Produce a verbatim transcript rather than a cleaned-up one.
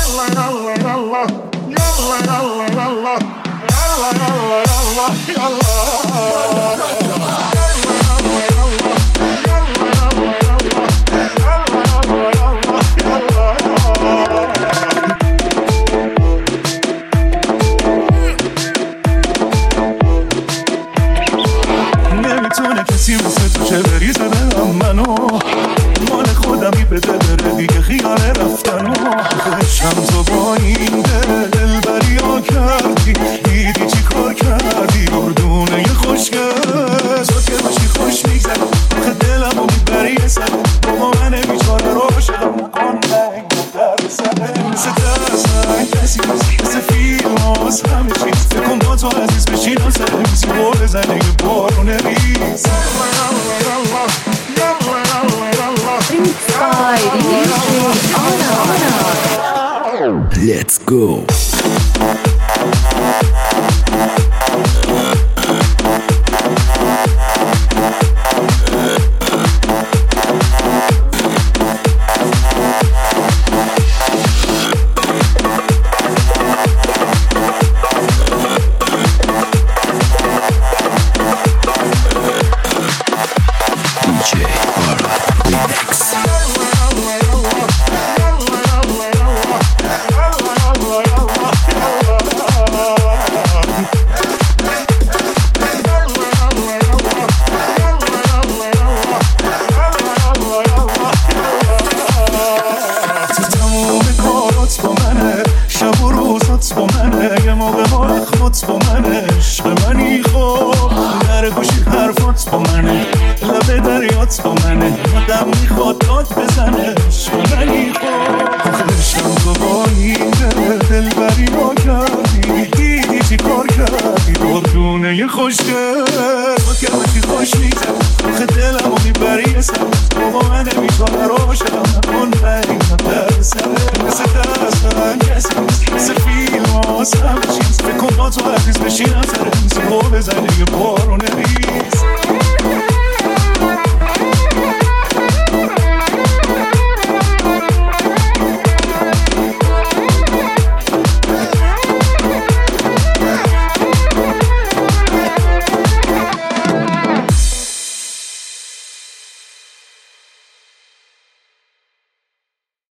نمیتونه کسی مثل تو چه بریزه دلم منو مال خودمی بده بره دیگه خیال رفتنو خشم تو با این دل دلبری ها کردی دیدی چی کار کردی گردونه یه خوشگل تو که باشی خوش میگذر آخه دلمو میبری یه سر بابا من بیچاره رو شدم نکن نگه در سره مثل درسن کسی مثل فیلم هاست همه چیز فکن با تو عزیز بشینم سر میسی بول بزنه یه بارونه ریز Let's go. با منه یه موقع ها اخوات با منه عشق منی خوب در گوشی حرفات با منه لبه دریات با منه آدم میخواد داد بزنه عشق منی خوب خشم تو با این دل دلبری ما کردی دیدی چی کار کردی دردونه یه خوشگل با که باشی خوش میگذر آخه دلمو میبری یه سر بابا من نمیتونه رو شدم نکن بگیم در سره مثل دستن کسی مثل فیلم هاست همه چیز فکر کن با تو عزیز بشینم سر میسی رو بزنه یه بارو نبید